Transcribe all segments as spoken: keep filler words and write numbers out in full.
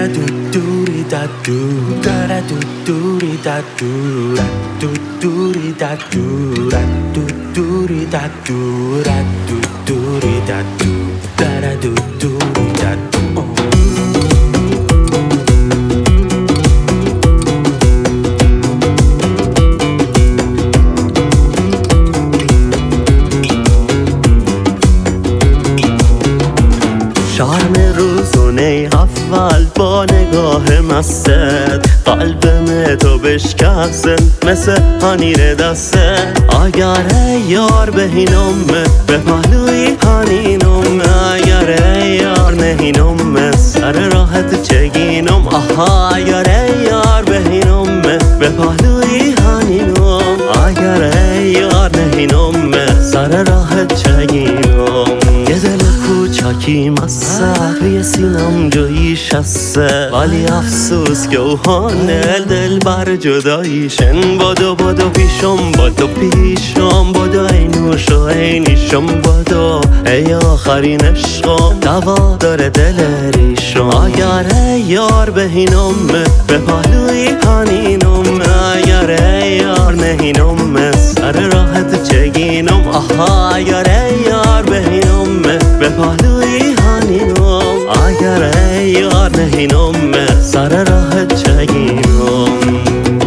شرم روزونه اول با نگاه مست قلبم تو بشکستن مثل هنیر دسته اگر یار بهینم به پهلوی هنینم اگر یار نهینم سر راحت چگینم آها اگر یار بهینم به پهلوی هنینم اگر یار نهینم سر راحت چگینم یه دل کوچاکی مسته روی سینم جایی شسته ولی افسوس که اوهانه دل بر جداییشن بادو بادو پیشم بادو پیشم بادو ای نوش و ای نیشم بادو ای آخرین عشقم دوا داره دل ریشم اگر یار بهینم به پهلوی هنینم اگر یار نهینم سر راحت چگینم آها اگر یار بهینم به پهلوی هنینم اگر یار نهینم سر راحت چگینم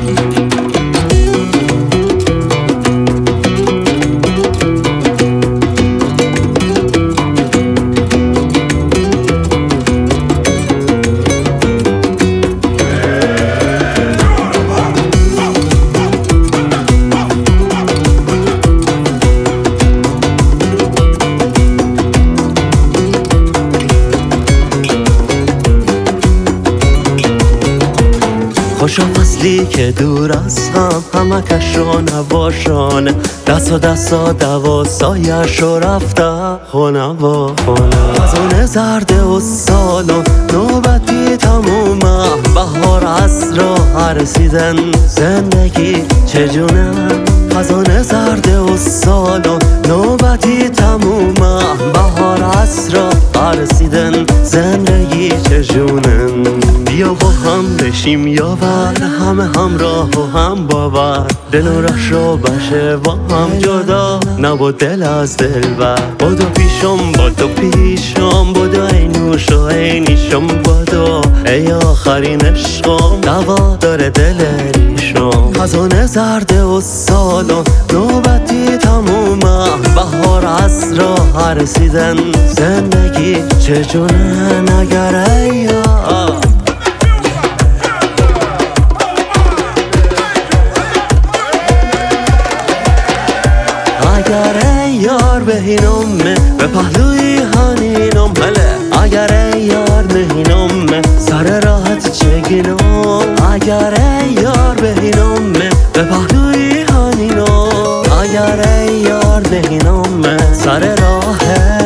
خوشا فصلی که دور از هم همه کشان هواشان دست و دستا دوا سایش و رفته خونه و خونه خزانه زرده و سالان نوبتی تمومه بهار عصرا رسیدن زندگی چجونه خزانه زرده و سالان نوبتی تمومه بهار عصرا رسیدن زندگی چجونه بیا با هم بشیم یاور همه همراه و هم باور دل و رش رو بشه با هم جدا نبود دل از دل بر بادو پیشم بادو پیشم بادو ای نوش و ای نیشم بادو ای آخرین عشقم دوا داره دل ریشم خزانه زرده و سالان نوبتی تمومه بهار عصرا رسیدن زندگی چجونه نگر ای اگر یار بهینم به پهلوی هنینم هله اگر یار نهینم سر راحت چگینم اگر یار بهینم به پهلوی هنینم اگر یار نهینم سر راحت